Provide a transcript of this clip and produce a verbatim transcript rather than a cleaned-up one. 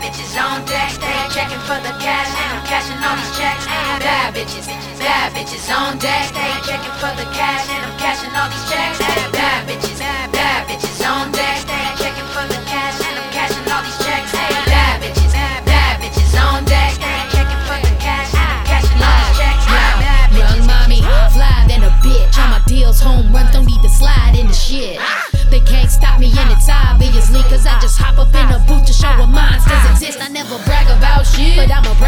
bitches on deck, stay checking for the cash, and I'm cashing all these checks. Bad bitches, bad bitches on deck, stay checking for the cash, and I'm cashing all these checks. Bad bitches, bad bitches on deck, stay checking for the cash, and I'm cashing all these checks. Bad bitches, bad bitches on deck, stay checking for the cash, and I'm cashing all these checks. Young mommy, fly than a bitch. All my deals home runs, don't need to slide in the shit. They can't stop me and it's obviously, cause I just hop up in a booth to show what monsters exist. I never brag about shit, but I'ma brag